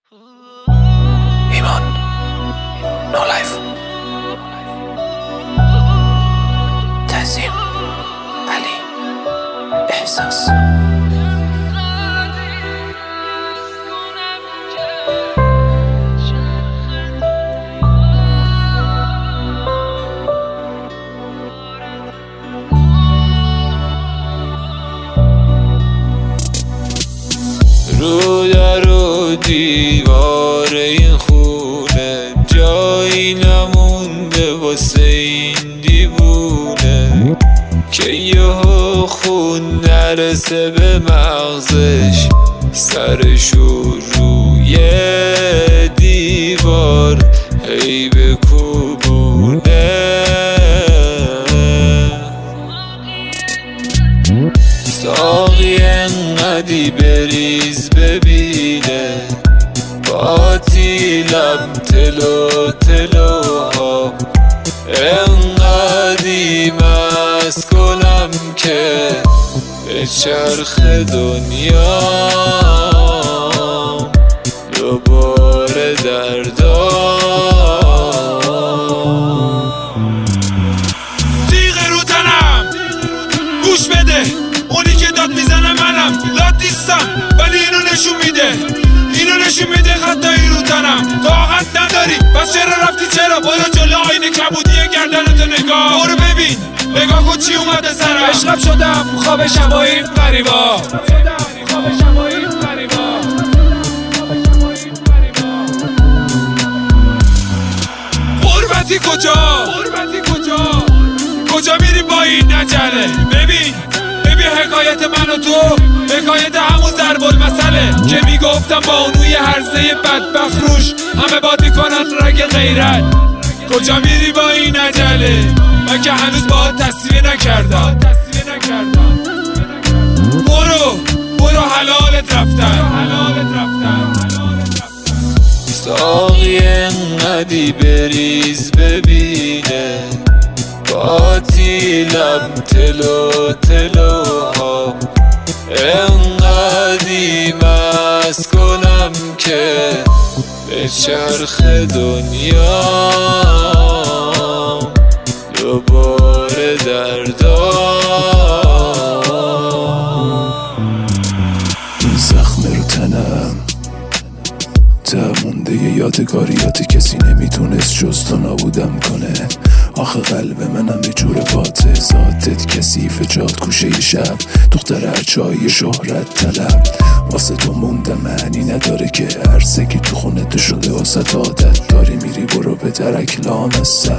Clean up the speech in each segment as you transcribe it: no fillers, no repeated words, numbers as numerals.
ایمان نو لایف تنظیم علی احساس رو در و دیوار این خونه جایی نمونده واسه این دیوونه که یهو خون نرسه به مغزش سرشو روی دیوار هی بکوبونه ساقی انقدی بریز ببینه قاتیلم تلو تلوها انقدی مست کنم که به چرخ دنیا دوباره دردا تیغ رو تنم گوش بده اونی که داد میزنه منم لاد نیستم ولی اینو نشون میده خطایی رو تنم طاقت نداری پس چرا رفتی چرا برو جلو آینه کبودی گردنتو نگاه برو ببین نگاه کن چی اومده سرم عشقم شدم خواب شبایی غریبا غربتی کجا میری با این نجله ببین حکایت من و تو حکایت همون ضرب المثله که میگفتم با اونوی هرزه بدبخت روش همه بادی کنن رگ غیرت کجا میری با این عجله من که هنوز باهات تصویر نکردم برو حلالت رفتن ساقی انقدی بریز ببینه قاتیلم تلو تلوها انقدی مست کنم که به چرخ دنیا دوباره دردا این زخم رو تنم مونده ی یادگاریاتی کسی نمیتونست جز تو نابودم کنه آخه قلب منم یه جور باته ذاتت کثیف جاد کوشه شب دختر هرچای شهرت طلب واسه تو مونده معنی نداره که عرصگی تو خونه تو شده واسه عادت داری میری برو به درک لامصب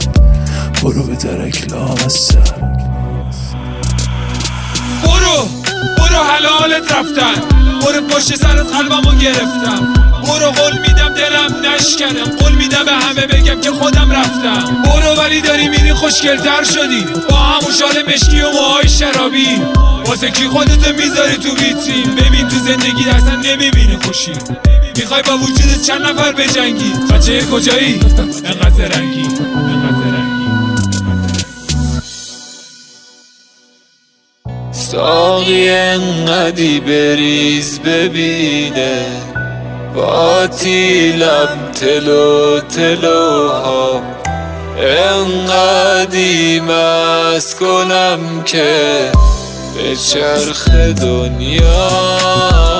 برو حلالت رفتن برو پشت سرت قلبمو گرفتم برو قول میدم دلم نشکنم قول میدم به همه بگم که خودم رفتم برو ولی داری میری خوشگلتر شدی با همون شال مشکی و موهای شرابی واسه کی خودتو میذاری تو ویترین ببین تو زندگی اصلا نمیبینی خوشی میخوای با وجود چند نفر بجنگی بچه کجایی انقدر رنگی ساقی انقدی بریز ببینه قاتیلم تلو تلوها انقدی مست کنم که به چرخ دنیا